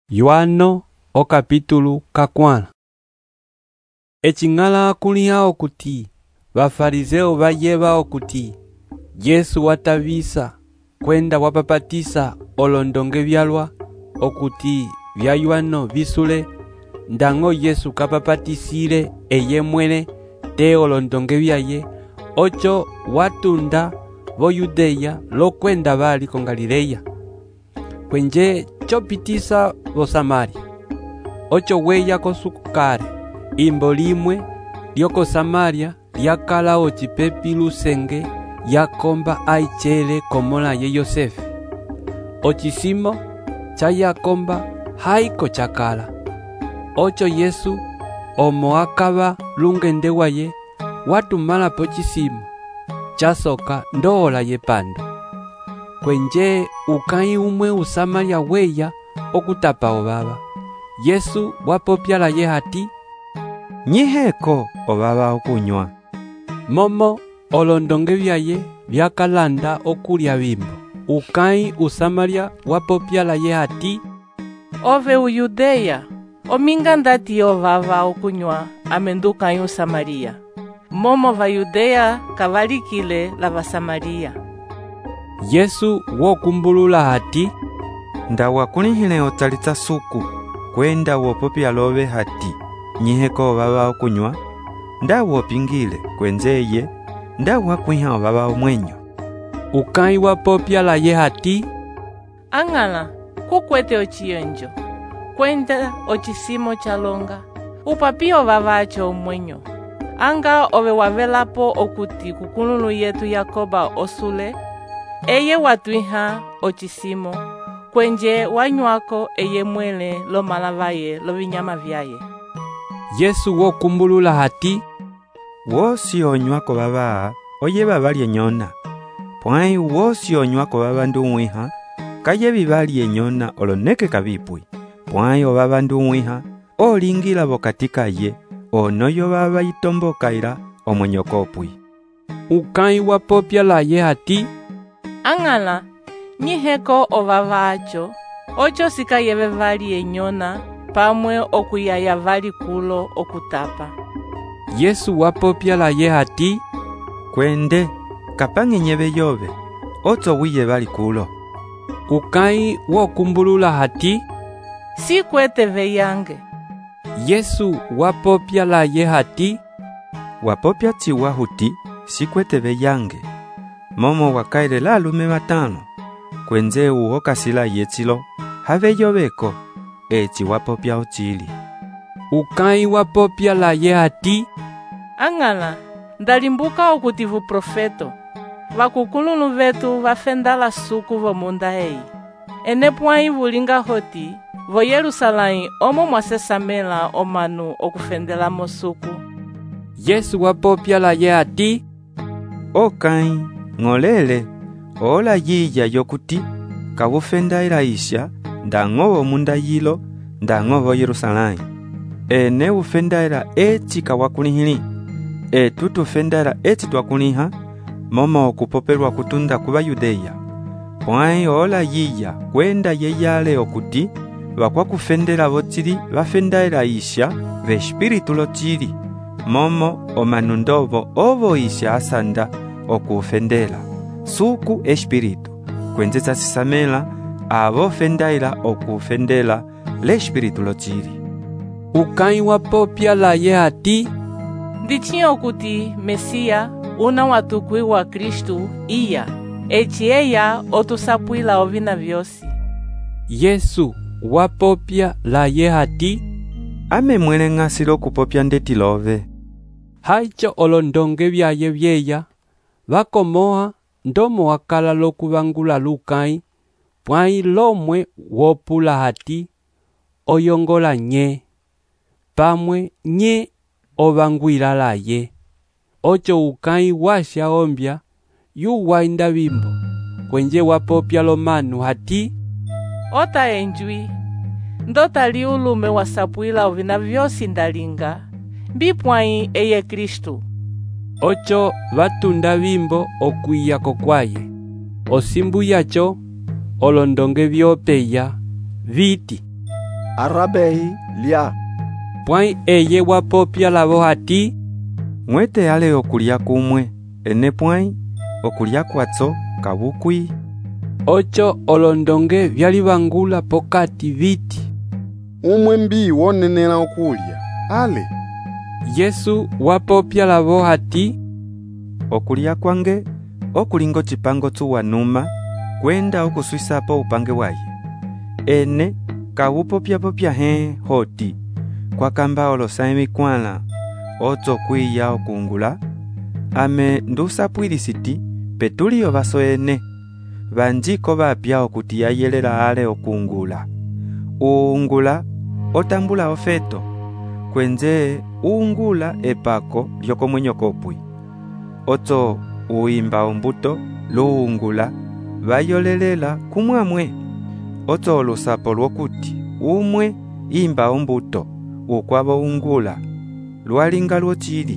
Yohano o capítulo kakwana. Echingala kulia okuti bafarizeo bayeba okuti Yesu watavisa kwenda wapapatisa olondonge byalwa okuti bya Yohano bisule ndango Yesu kapapatisire eye mwene te olondonge byaye ocho watunda bo Yudeya lo kwenda bali con Galileya kwenje chopitisa bo Samaria ocho weya kosukare imbo limwe lyoko Samaria lyakala ochipepi lusenge yakomba aichele komola ye Yosefe ochisimo cha yakomba haiko chakala ocho Yesu omo akaba lungende waye watumala pochisimo chasoka ndola ye pando kwenje ukai umwe usamaria weya okutapa obaba Yesu wapopyala ye hati nyiheko obaba okunywa momo olondonge byaye byakalanda okulya bimbo ukai usamaria wapopyala ye hati ove uyudeya ominga ndati obaba okunywa amenduka yu Samaria momo va Yudeya kavalikile la va Samaria. Yesu wokumbulula hati ndawa kulihile otalitsa suku kwenda wopopya lobe hati nyiheko obaba okunywa ndawa opingile kwenzeye ndawa kwiha obaba omwenyo ukai wapopyala ye hati angala kukwete ochiyonjo kwenda ochisimo chalonga upapio vavacho omwenyo anga ove wavelapo okuti kukululu yetu Yakoba osule eye watwiha ochisimo kwenje wanywako eye mwele lo malavaye lo vinyama vyaye. Yesu wokumbulula hati wosi onywako baba oye babalye nyona pwai wosi onywako baba nduwiha kaye bibalye nyona oloneke kabipwi pwai obaba nduwiha olingila bokatika ye onoyo baba itombokaira omwenyokopwi ukai wapopyala ye hati angala nyiheko obaba acho ocho sikayebe vali enyona pamwe okuyaya vali kulo okutapa. Yesu wapopyala ye hati kwende kapange nyebe yobe oto wiye bali kulo ukai wokumbulula hati si kwete veyange. Yesu wapopyala ye hati wapopya chiwa huti si kwete beyange momo wakaire la lume batano kwenze uokasila yechilo have yobeko echi wapopya ochili ukai wapopyala ye hati angala ndalimbuka okutivu profeto vakukululu vetu vafendala suku vomunda eyi ene pwai vulinga hoti vo Yerusalém omo mwasesamela omanu okufendela mosuku. Yesu wapopyala ye hati okai ngolele ola yiya yokuti kabufendaira isha ndangobo munda yilo ndangobo Yerusalém ene ufendaira echi kawakulihili tutufendaira echi twakuliha momo okupopelwa kutunda kuba Yudeya pwai ola yiya kwenda yeyale okuti bakwakufendela bochili bafendaira isha ve espiritu lochili momo omanundobo obo isha asanda okufendela suku espiritu kwenzetsa sisamela abo fendaira okufendela le espiritu lochili ukai wapopyala ye hati ndichia okuti Mesia una watukwi wa Kristu iya echi eya otusapwila ovina vyosi. Yesu wapopyala ye hati ame mwele ngasilo kupopya ndetilove haicho olondonge byaye byeya bakomoha ndomo wakala lokubangula lukai pwai lomwe wopula hati oyongola nye pamwe nye obangwila laye ocho ukai washa ombya yu wainda bimbo kwenje wapopya lomanu hati ota enjwi ndota liulume wasapwila ovina vyosi ndalinga mbipwai eye Kristu ocho batunda bimbo okwiya kokwaye osimbu yacho olondonge byopeya viti Arabei lya. Pwai eye wapopya lavo hati. Mwete ale okulya kumwe, ene pwai okulya kwatso kabukwi. 8 olondonge vyali vangula pokati viti. Umwe mbi wonenera okulya. Ale. Yesu wapopya lavo hati. Okulya kwange okulingo chipango tsuwanuma kwenda okuswisapo upange waye. Ene kawupopya he hoti kwa kamba olosa mikwala otso kwiya okungula ame ndusapwilisiti petuliyo baso ene banjiko bapya okuti ayelela ale okungula uungula otambula ofeto kwenze uungula epako lyokomwenyo kopwi otso uimba ombuto luungula bayolelela kumwamwe otso olusapo lwokuti umwe imba ombuto ukwabo ungula lwalinga lwochili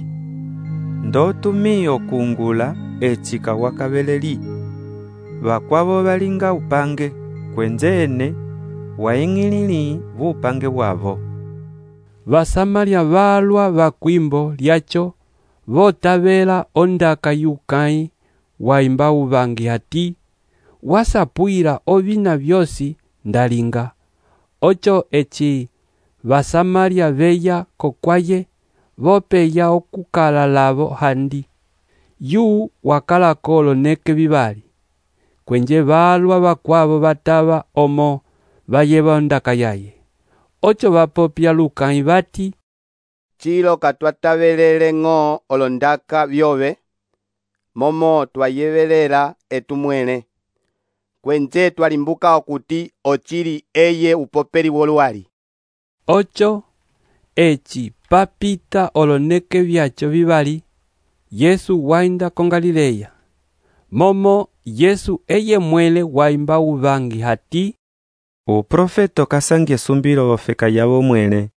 ndotumi okungula echika wakabeleli bakwabo balinga upange kwenzene waingilili bupange bwabo. Basamaria balwa bakwimbo lyacho botabela ondaka yukai waimba ubangi hati wasapwira obina byosi ndalinga. 8 echi Basamaria beya kokwaye bopeya okukala lavo handi. Yu wakala kolo neke bibali. Kwenje balwa bakwabo bataba omo bayeba ondaka yaye. 8 bapopya lukai bati. Chilo katwatabelele ngo olondaka byobe. Momo twayebelela etumwene. Kwenze twalimbuka okuti ochili eye upoperi wolwali. 8 echi papita oloneke byacho bibali. Yesu wainda con Galilea. Momo Yesu eye mwele waimba ubangi hati. Uprofeto kasangie sumbiro ofeka yabo mwele.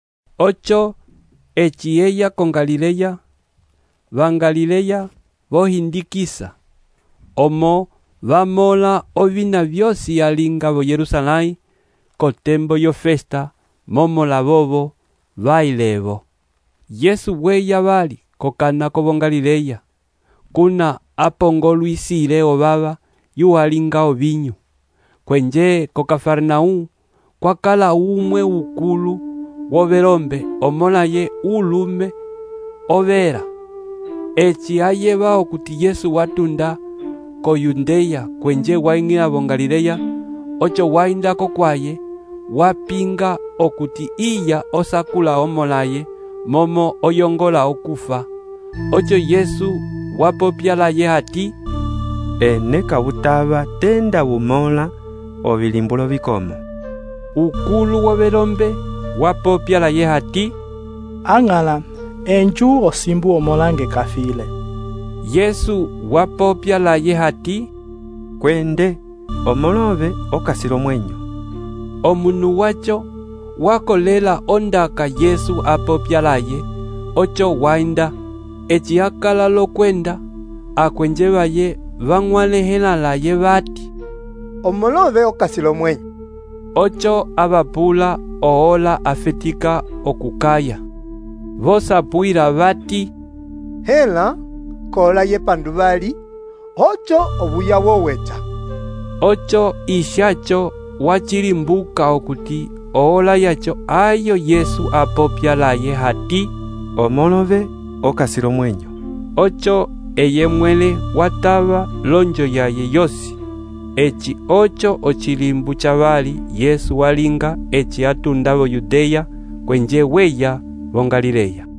8 echi ella con Galilea. Van Galilea bohindikisa. Omo vamola ovina byosi alinga bo Jerusalai. Kotembo yo festa. Momo la bobo bailevo. Yesu weya bali kokana ko Galilea. Kuna apongo luisile obaba yu alinga obinyu. Kwenje ko Kafarnaum kwakala umwe ukulu woberombe omola ye ulume overa. Echi ayeba okuti Yesu watunda ko Yudea kwenje waingira bo Galilea. 8 wainda ko kwaye wapinga okuti iya osakula omolaye momo oyongola okufa. 8 Yesu wapopya la ye hati. Ene kabutaba tenda bumola obilimbulo bikomo. Ukulu woberombe wapopya la ye hati. Angala enju osimbu omolange kafile. Yesu wapopya la ye hati. Kwende omolobe okasiro mwenyo. Omunu wacho wakolela ondaka Yesu apopya la ye. 8 wainda echi akala lo kwenda akwenje baye vangwalehela la ye bati. Omolobe okasilo mwenyo. 8 abapula oola afetika okukaya. Vosapwira bati. Hela kola ye pandubali. 8 obuya woweta. 8 ishacho wachilimbuka okuti oola yacho ayo Yesu apopya la ye hati. Omolobe okasiro mwenyo. 8 eye mwele wataba lonjo yaye yosi. Echi 8 ochilimbu chabali Yesu walinga echi atundabo Yudea kwenje weya bo Galilea.